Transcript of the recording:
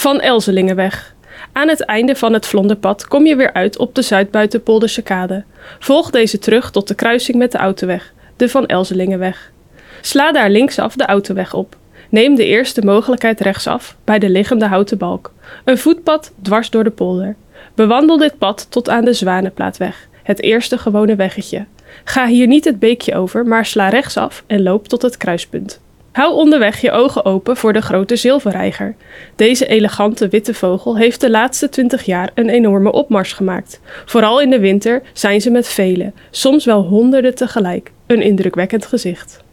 Van Elzelingenweg. Aan het einde van het Vlonderpad kom je weer uit op de Zuidbuitenpolderse kade. Volg deze terug tot de kruising met de Autoweg, de Van Elzelingenweg. Sla daar linksaf de Autoweg op. Neem de eerste mogelijkheid rechtsaf bij de liggende houten balk. Een voetpad dwars door de polder. Bewandel dit pad tot aan de Zwanenplaatweg, het eerste gewone weggetje. Ga hier niet het beekje over, maar sla rechtsaf en loop tot het kruispunt. Hou onderweg je ogen open voor de grote zilverreiger. Deze elegante witte vogel heeft de laatste 20 jaar een enorme opmars gemaakt. Vooral in de winter zijn ze met vele, soms wel honderden tegelijk. Een indrukwekkend gezicht.